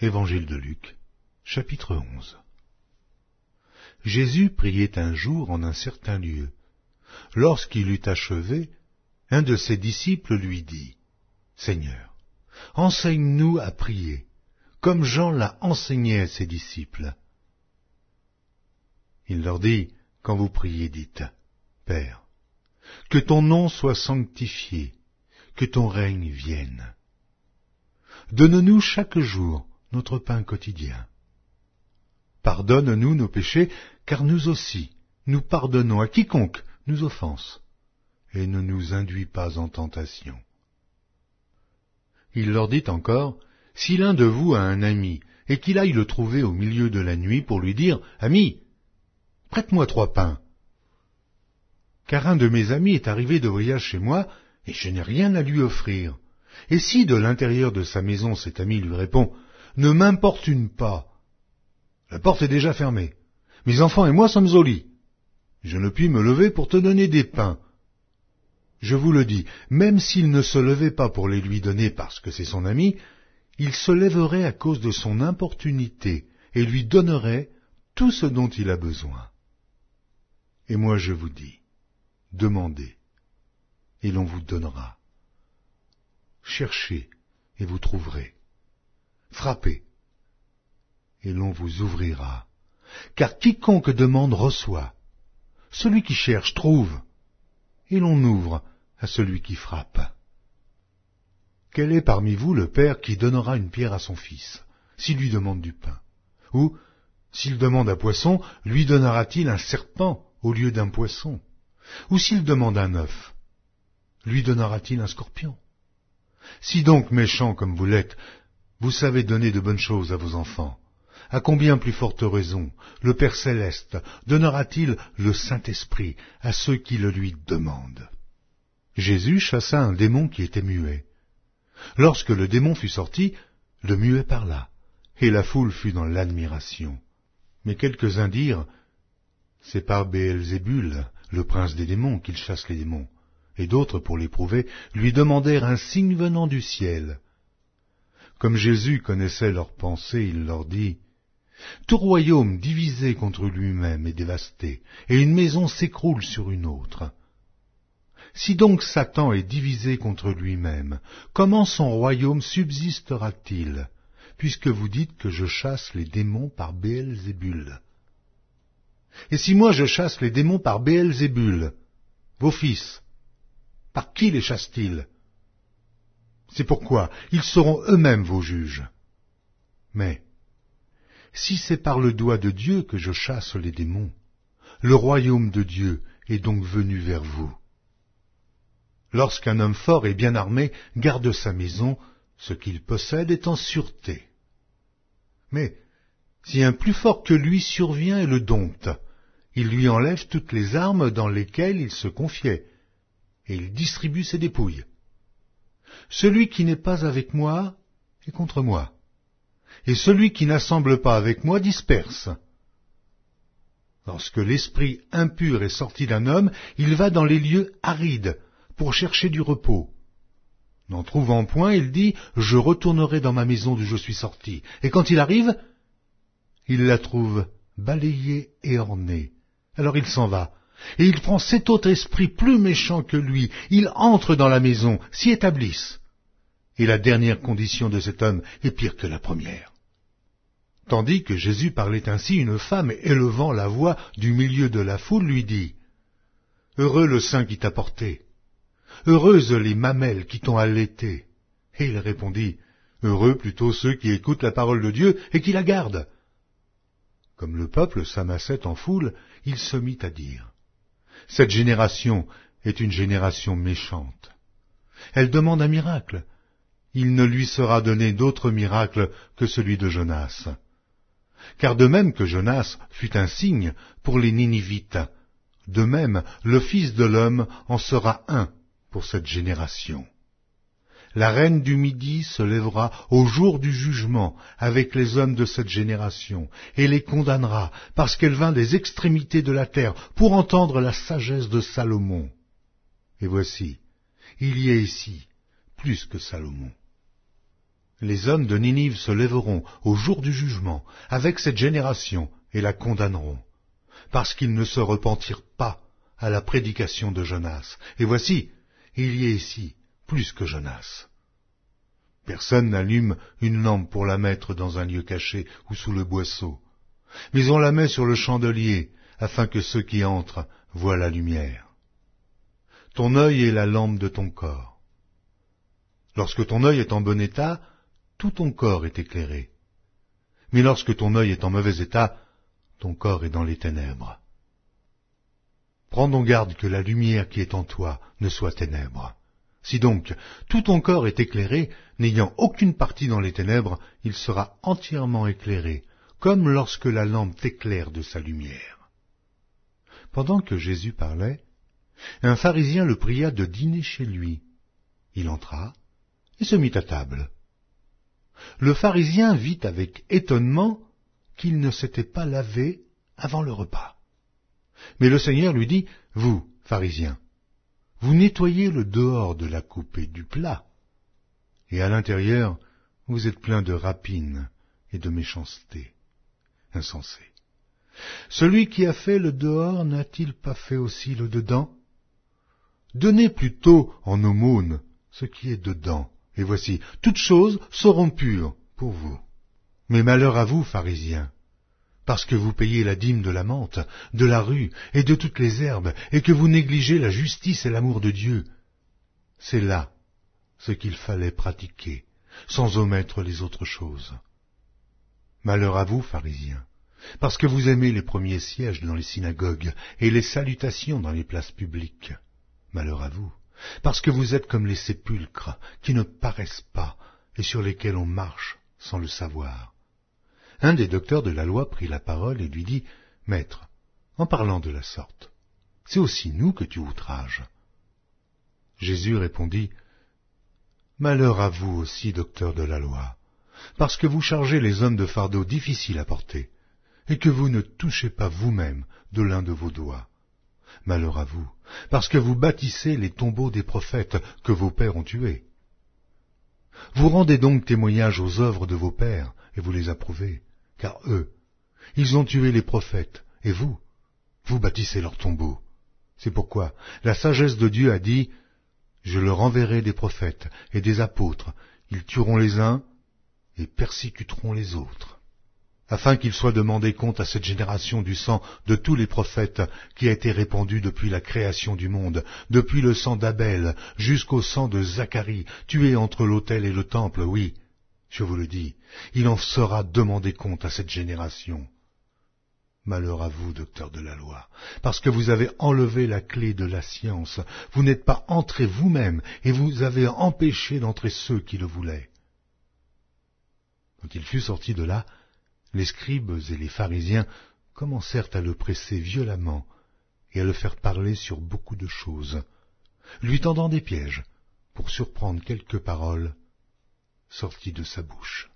Évangile de Luc, chapitre 11. Jésus priait un jour en un certain lieu. Lorsqu'il eut achevé, un de ses disciples lui dit, « Seigneur, enseigne-nous à prier, comme Jean l'a enseigné à ses disciples. » Il leur dit, « Quand vous priez, dites, « Père, que ton nom soit sanctifié, que ton règne vienne. Donne-nous chaque jour notre pain quotidien. Pardonne-nous nos péchés, car nous aussi, nous pardonnons à quiconque nous offense, et ne nous induis pas en tentation. » Il leur dit encore, « Si l'un de vous a un ami, et qu'il aille le trouver au milieu de la nuit pour lui dire, « Ami, prête-moi 3 pains. Car un de mes amis est arrivé de voyage chez moi, et je n'ai rien à lui offrir. » Et si de l'intérieur de sa maison cet ami lui répond, « Ne m'importune pas. La porte est déjà fermée. Mes enfants et moi sommes au lit. Je ne puis me lever pour te donner des pains. » Je vous le dis, même s'il ne se levait pas pour les lui donner parce que c'est son ami, il se lèverait à cause de son importunité et lui donnerait tout ce dont il a besoin. Et moi je vous dis, demandez, et l'on vous donnera. Cherchez, et vous trouverez. Frappez, et l'on vous ouvrira. Car quiconque demande reçoit. Celui qui cherche trouve, et l'on ouvre à celui qui frappe. Quel est parmi vous le père qui donnera une pierre à son fils, s'il lui demande du pain? Ou, s'il demande un poisson, lui donnera-t-il un serpent au lieu d'un poisson? Ou s'il demande un œuf, lui donnera-t-il un scorpion? Si donc, méchants comme vous l'êtes, vous savez donner de bonnes choses à vos enfants, à combien plus forte raison le Père céleste donnera-t-il le Saint-Esprit à ceux qui le lui demandent? Jésus chassa un démon qui était muet. Lorsque le démon fut sorti, le muet parla, et la foule fut dans l'admiration. Mais quelques-uns dirent, « C'est par Béelzébul, le prince des démons, qu'il chasse les démons. » Et d'autres, pour l'éprouver, lui demandèrent un signe venant du ciel. Comme Jésus connaissait leurs pensées, il leur dit, « Tout royaume divisé contre lui-même est dévasté, et une maison s'écroule sur une autre. Si donc Satan est divisé contre lui-même, comment son royaume subsistera-t-il, puisque vous dites que je chasse les démons par Béelzébul? Et si moi je chasse les démons par Béelzébul, vos fils, par qui les chassent-ils? C'est pourquoi ils seront eux-mêmes vos juges. Mais si c'est par le doigt de Dieu que je chasse les démons, le royaume de Dieu est donc venu vers vous. Lorsqu'un homme fort et bien armé garde sa maison, ce qu'il possède est en sûreté. Mais si un plus fort que lui survient et le dompte, il lui enlève toutes les armes dans lesquelles il se confiait, et il distribue ses dépouilles. Celui qui n'est pas avec moi est contre moi, et celui qui n'assemble pas avec moi disperse. Lorsque l'esprit impur est sorti d'un homme, il va dans les lieux arides pour chercher du repos. N'en trouvant point, il dit, « Je retournerai dans ma maison d'où je suis sorti. » Et quand il arrive, il la trouve balayée et ornée. Alors il s'en va. Et il prend 7 autres esprits plus méchants que lui. Ils entrent dans la maison, s'y établissent. Et la dernière condition de cet homme est pire que la première. Tandis que Jésus parlait ainsi, une femme, élevant la voix du milieu de la foule, lui dit, « Heureux le sein qui t'a porté, heureuses les mamelles qui t'ont allaité. » Et il répondit, « Heureux plutôt ceux qui écoutent la parole de Dieu et qui la gardent. » Comme le peuple s'amassait en foule, il se mit à dire, « Cette génération est une génération méchante. Elle demande un miracle. Il ne lui sera donné d'autre miracle que celui de Jonas. Car de même que Jonas fut un signe pour les Ninivites, de même le Fils de l'homme en sera un pour cette génération. La reine du Midi se lèvera au jour du jugement avec les hommes de cette génération, et les condamnera, parce qu'elle vint des extrémités de la terre pour entendre la sagesse de Salomon. Et voici, il y a ici plus que Salomon. Les hommes de Ninive se lèveront au jour du jugement avec cette génération et la condamneront, parce qu'ils ne se repentirent pas à la prédication de Jonas. Et voici, il y est ici plus que Jonas. Personne n'allume une lampe pour la mettre dans un lieu caché ou sous le boisseau, mais on la met sur le chandelier, afin que ceux qui entrent voient la lumière. Ton œil est la lampe de ton corps. Lorsque ton œil est en bon état, tout ton corps est éclairé. Mais lorsque ton œil est en mauvais état, ton corps est dans les ténèbres. Prends donc garde que la lumière qui est en toi ne soit ténèbres. Si donc tout ton corps est éclairé, n'ayant aucune partie dans les ténèbres, il sera entièrement éclairé, comme lorsque la lampe t'éclaire de sa lumière. Pendant que Jésus parlait, un pharisien le pria de dîner chez lui. Il entra et se mit à table. Le pharisien vit avec étonnement qu'il ne s'était pas lavé avant le repas. Mais le Seigneur lui dit, « Vous, pharisiens, vous nettoyez le dehors de la coupe et du plat, et à l'intérieur, vous êtes pleins de rapine et de méchanceté. Insensé. Celui qui a fait le dehors n'a-t-il pas fait aussi le dedans? Donnez plutôt en aumône ce qui est dedans, et voici, toutes choses seront pures pour vous. Mais malheur à vous, pharisiens, parce que vous payez la dîme de la menthe, de la rue et de toutes les herbes, et que vous négligez la justice et l'amour de Dieu. C'est là ce qu'il fallait pratiquer, sans omettre les autres choses. Malheur à vous, pharisiens, parce que vous aimez les premiers sièges dans les synagogues et les salutations dans les places publiques. Malheur à vous, parce que vous êtes comme les sépulcres qui ne paraissent pas et sur lesquels on marche sans le savoir. Un des docteurs de la loi prit la parole et lui dit, « Maître, en parlant de la sorte, c'est aussi nous que tu outrages. » Jésus répondit, « Malheur à vous aussi, docteurs de la loi, parce que vous chargez les hommes de fardeaux difficiles à porter, et que vous ne touchez pas vous-même de l'un de vos doigts. Malheur à vous, parce que vous bâtissez les tombeaux des prophètes que vos pères ont tués. Vous rendez donc témoignage aux œuvres de vos pères, et vous les approuvez, car eux, ils ont tué les prophètes, et vous bâtissez leurs tombeaux. C'est pourquoi la sagesse de Dieu a dit, « Je leur enverrai des prophètes et des apôtres, ils tueront les uns et persécuteront les autres. » afin qu'il soit demandé compte à cette génération du sang de tous les prophètes qui a été répandu depuis la création du monde, depuis le sang d'Abel jusqu'au sang de Zacharie, tué entre l'autel et le temple, oui, je vous le dis, il en sera demandé compte à cette génération. Malheur à vous, docteurs de la loi, parce que vous avez enlevé la clé de la science, vous n'êtes pas entrés vous-même, et vous avez empêché d'entrer ceux qui le voulaient. Quand il fut sorti de là, les scribes et les pharisiens commencèrent à le presser violemment et à le faire parler sur beaucoup de choses, lui tendant des pièges pour surprendre quelques paroles sorties de sa bouche.